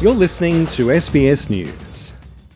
You're listening to SBS News.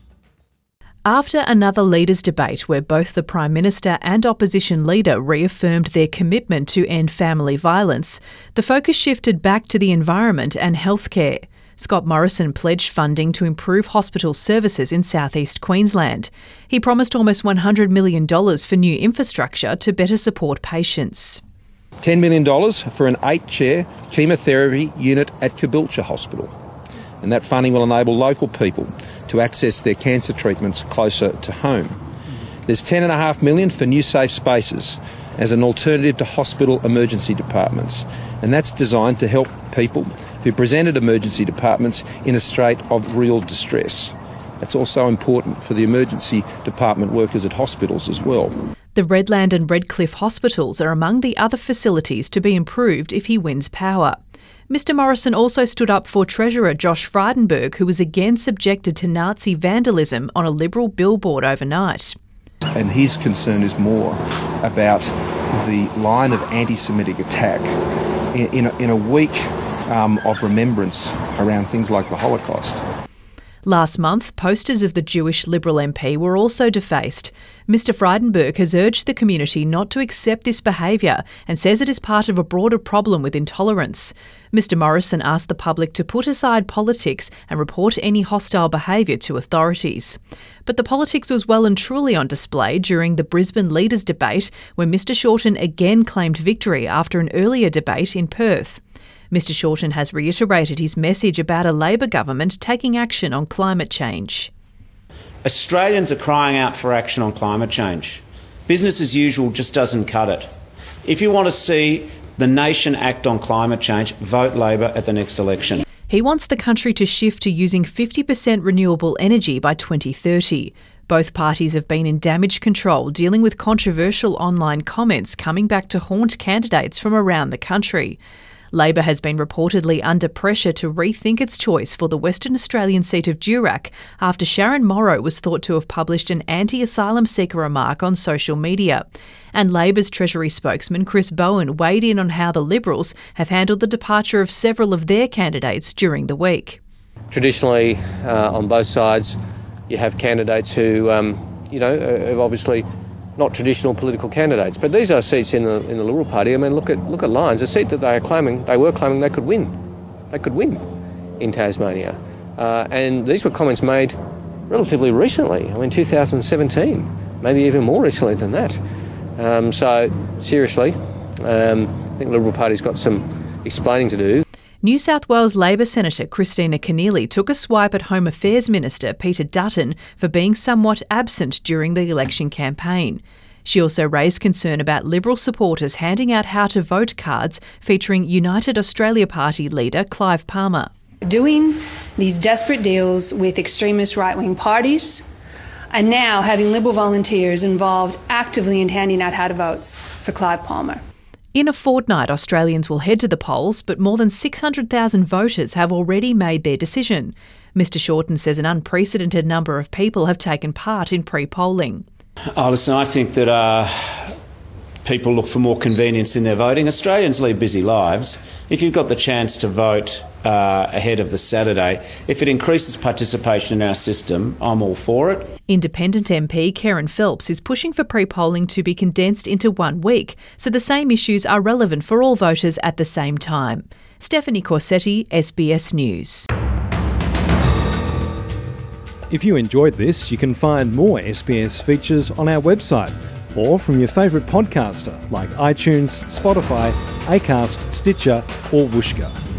After another leaders' debate where both the Prime Minister and opposition leader reaffirmed their commitment to end family violence, the focus shifted back to the environment and healthcare. Scott Morrison pledged funding to improve hospital services in southeast Queensland. He promised almost $100 million for new infrastructure to better support patients. $10 million for an 8-chair chemotherapy unit at Caboolture Hospital. And that funding will enable local people to access their cancer treatments closer to home. There's $10.5 million for new safe spaces as an alternative to hospital emergency departments. And that's designed to help people who present at emergency departments in a state of real distress. That's also important for the emergency department workers at hospitals as well. The Redland and Redcliffe hospitals are among the other facilities to be improved if he wins power. Mr Morrison also stood up for Treasurer Josh Frydenberg, who was again subjected to Nazi vandalism on a Liberal billboard overnight. And his concern is more about the line of anti-Semitic attack in a week of remembrance around things like the Holocaust. Last month, posters of the Jewish Liberal MP were also defaced. Mr Frydenberg has urged the community not to accept this behaviour and says it is part of a broader problem with intolerance. Mr Morrison asked the public to put aside politics and report any hostile behaviour to authorities. But the politics was well and truly on display during the Brisbane leaders' debate, where Mr Shorten again claimed victory after an earlier debate in Perth. Mr Shorten has reiterated his message about a Labor government taking action on climate change. Australians are crying out for action on climate change. Business as usual just doesn't cut it. If you want to see the nation act on climate change, vote Labor at the next election. He wants the country to shift to using 50% renewable energy by 2030. Both parties have been in damage control, dealing with controversial online comments coming back to haunt candidates from around the country. Labor has been reportedly under pressure to rethink its choice for the Western Australian seat of Durack after Sharon Morrow was thought to have published an anti-asylum seeker remark on social media. And Labor's Treasury spokesman Chris Bowen weighed in on how the Liberals have handled the departure of several of their candidates during the week. Traditionally, on both sides, you have candidates who, are obviously not traditional political candidates. But these are seats in the Liberal Party. I mean, look at Lyons, a seat that they were claiming they could win. They could win in Tasmania. And these were comments made relatively recently, 2017, maybe even more recently than that. So, seriously, I think the Liberal Party's got some explaining to do. New South Wales Labor Senator Christina Keneally took a swipe at Home Affairs Minister Peter Dutton for being somewhat absent during the election campaign. She also raised concern about Liberal supporters handing out how-to-vote cards featuring United Australia Party leader Clive Palmer. Doing these desperate deals with extremist right-wing parties and now having Liberal volunteers involved actively in handing out how-to-votes for Clive Palmer. In a fortnight, Australians will head to the polls, but more than 600,000 voters have already made their decision. Mr Shorten says an unprecedented number of people have taken part in pre-polling. Listen, I think that people look for more convenience in their voting. Australians lead busy lives. If you've got the chance to vote ahead of the Saturday, if it increases participation in our system, I'm all for it. Independent MP Kerryn Phelps is pushing for pre-polling to be condensed into 1 week, so the same issues are relevant for all voters at the same time. Stephanie Corsetti, SBS News. If you enjoyed this, you can find more SBS features on our website or from your favourite podcaster like iTunes, Spotify, Acast, Stitcher or Whooshkaa.